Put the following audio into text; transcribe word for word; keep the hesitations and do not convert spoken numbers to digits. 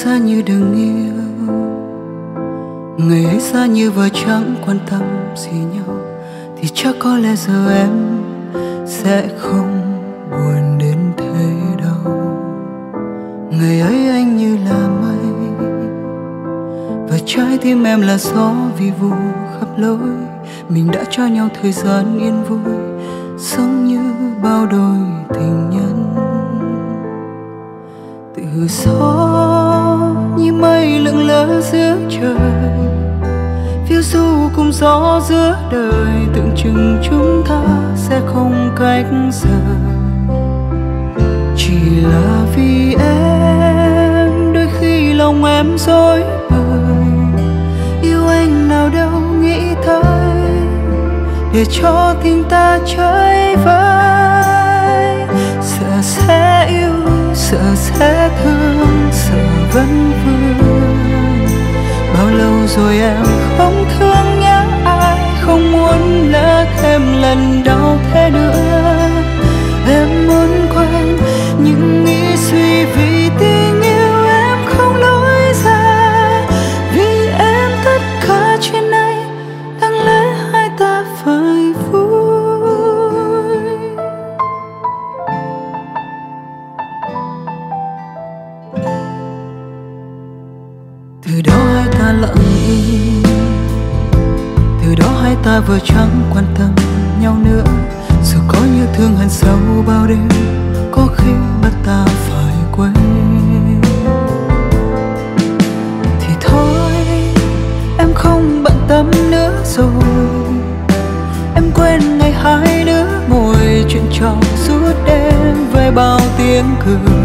xa như đừng yêu, người ấy xa như vợ chẳng quan tâm gì nhau, thì chắc có lẽ giờ em sẽ không buồn đến thế đâu. Ngày ấy anh như là mây và trái tim em là gió vi vu khắp lối. Mình đã cho nhau thời gian yên vui, sống như bao đôi tình nhân. Tự gió như mây lững lờ giữa trời, phiêu du cùng gió giữa đời. Tưởng chừng chúng ta sẽ không cách rời, chỉ là vì em đôi khi lòng em rối bời. Yêu anh nào đâu nghĩ tới, để cho tình ta chơi vơi. Sợ sẽ yêu, sợ sẽ thương, sợ vẫn vương. Bao lâu rồi em không thương nhớ ai, không muốn lỡ thêm lần đau thế nữa. Em muốn quên những nghĩ suy vì tình yêu em không lối ra. Vì em tất cả chuyện này đáng lẽ hai ta phải vui. Từ đó hai ta lặng im, từ đó hai ta vừa chẳng quan tâm nhau nữa. Dù có như thương hận sâu bao đêm, có khi bắt ta phải quên. Thì thôi em không bận tâm nữa rồi, em quên ngày hai đứa ngồi chuyện trò suốt đêm với bao tiếng cười.